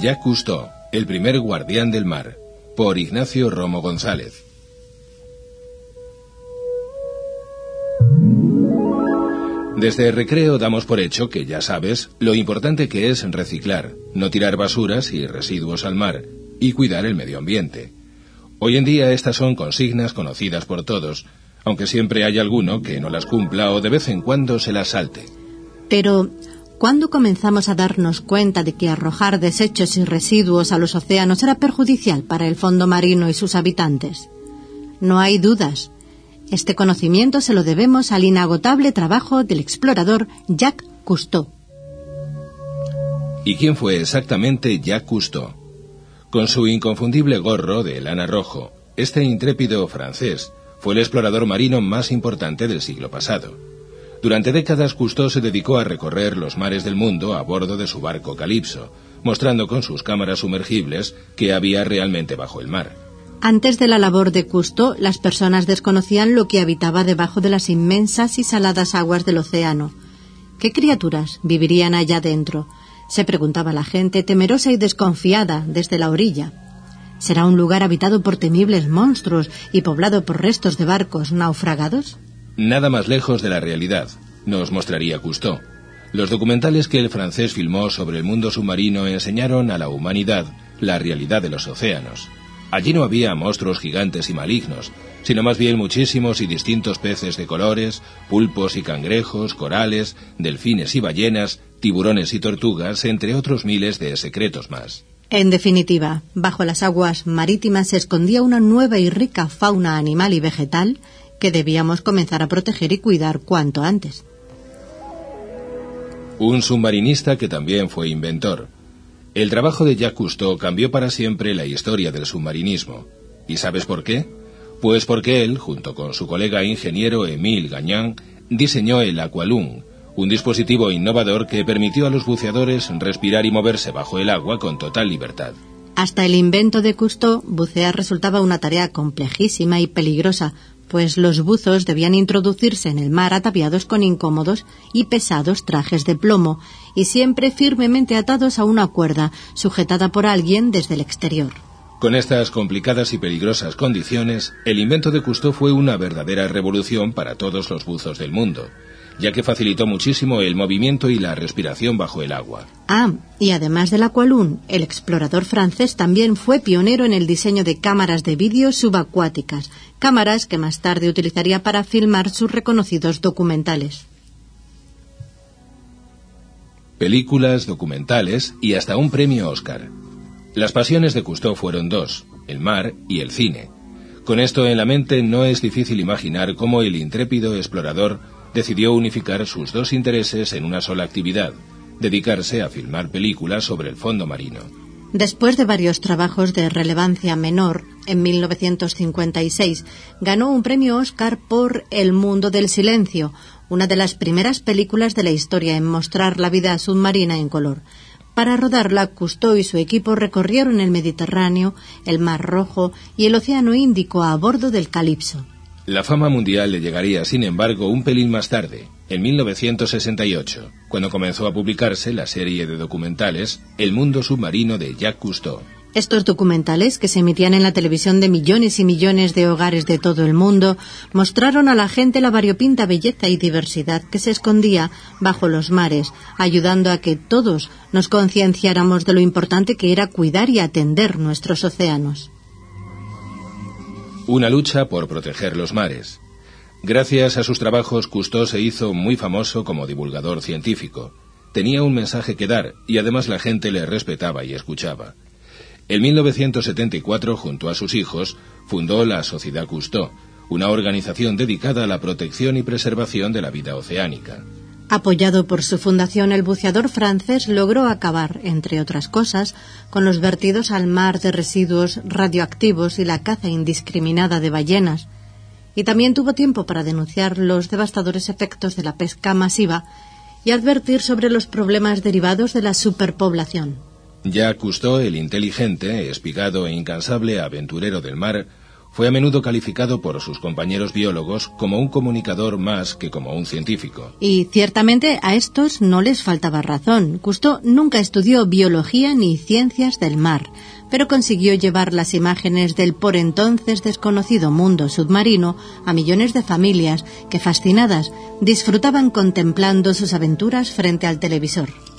Jacques Cousteau, el primer guardián del mar, por Ignacio Romo González. Desde Recreo damos por hecho que, ya sabes, lo importante que es reciclar, no tirar basuras y residuos al mar, y cuidar el medio ambiente. Hoy en día estas son consignas conocidas por todos, aunque siempre hay alguno que no las cumpla o de vez en cuando se las salte. Pero, ¿cuándo comenzamos a darnos cuenta de que arrojar desechos y residuos a los océanos era perjudicial para el fondo marino y sus habitantes? No hay dudas. Este conocimiento se lo debemos al inagotable trabajo del explorador Jacques Cousteau. ¿Y quién fue exactamente Jacques Cousteau? Con su inconfundible gorro de lana rojo, este intrépido francés fue el explorador marino más importante del siglo pasado. Durante décadas Cousteau se dedicó a recorrer los mares del mundo a bordo de su barco Calypso, mostrando con sus cámaras sumergibles qué había realmente bajo el mar. Antes de la labor de Cousteau, las personas desconocían lo que habitaba debajo de las inmensas y saladas aguas del océano. ¿Qué criaturas vivirían allá dentro?, se preguntaba la gente, temerosa y desconfiada desde la orilla. ¿Será un lugar habitado por temibles monstruos y poblado por restos de barcos naufragados? Nada más lejos de la realidad, nos mostraría Cousteau. Los documentales que el francés filmó sobre el mundo submarino enseñaron a la humanidad la realidad de los océanos. Allí no había monstruos gigantes y malignos, sino más bien muchísimos y distintos peces de colores, pulpos y cangrejos, corales, delfines y ballenas, tiburones y tortugas, entre otros miles de secretos más. En definitiva, bajo las aguas marítimas se escondía una nueva y rica fauna animal y vegetal que debíamos comenzar a proteger y cuidar cuanto antes. Un submarinista que también fue inventor. El trabajo de Jacques Cousteau cambió para siempre la historia del submarinismo. ¿Y sabes por qué? Pues porque él, junto con su colega ingeniero Émile Gagnan, diseñó el Aqualung, un dispositivo innovador que permitió a los buceadores respirar y moverse bajo el agua con total libertad. Hasta el invento de Cousteau, bucear resultaba una tarea complejísima y peligrosa, pues los buzos debían introducirse en el mar ataviados con incómodos y pesados trajes de plomo y siempre firmemente atados a una cuerda, sujetada por alguien desde el exterior. Con estas complicadas y peligrosas condiciones, el invento de Cousteau fue una verdadera revolución para todos los buzos del mundo, ya que facilitó muchísimo el movimiento y la respiración bajo el agua. Y además del Aqualung, el explorador francés también fue pionero en el diseño de cámaras de vídeo subacuáticas, cámaras que más tarde utilizaría para filmar sus reconocidos documentales. Películas, documentales y hasta un premio Oscar. Las pasiones de Cousteau fueron dos, el mar y el cine. Con esto en la mente no es difícil imaginar cómo el intrépido explorador decidió unificar sus dos intereses en una sola actividad, dedicarse a filmar películas sobre el fondo marino. Después de varios trabajos de relevancia menor, en 1956 ganó un premio Oscar por El mundo del silencio, una de las primeras películas de la historia en mostrar la vida submarina en color. Para rodarla, Cousteau y su equipo recorrieron el Mediterráneo, el Mar Rojo y el Océano Índico a bordo del Calypso. La fama mundial le llegaría, sin embargo, un pelín más tarde, en 1968, cuando comenzó a publicarse la serie de documentales El mundo submarino de Jacques Cousteau. Estos documentales, que se emitían en la televisión de millones y millones de hogares de todo el mundo, mostraron a la gente la variopinta belleza y diversidad que se escondía bajo los mares, ayudando a que todos nos concienciáramos de lo importante que era cuidar y atender nuestros océanos. Una lucha por proteger los mares. Gracias a sus trabajos, Cousteau se hizo muy famoso como divulgador científico. Tenía un mensaje que dar y además la gente le respetaba y escuchaba. En 1974, junto a sus hijos, fundó la Sociedad Cousteau, una organización dedicada a la protección y preservación de la vida oceánica. Apoyado por su fundación, el buceador francés logró acabar, entre otras cosas, con los vertidos al mar de residuos radioactivos y la caza indiscriminada de ballenas. Y también tuvo tiempo para denunciar los devastadores efectos de la pesca masiva y advertir sobre los problemas derivados de la superpoblación. Jacques Cousteau, el inteligente, espigado e incansable aventurero del mar, Fue a menudo calificado por sus compañeros biólogos como un comunicador más que como un científico. Y ciertamente a estos no les faltaba razón. Cousteau nunca estudió biología ni ciencias del mar, pero consiguió llevar las imágenes del por entonces desconocido mundo submarino a millones de familias que, fascinadas, disfrutaban contemplando sus aventuras frente al televisor.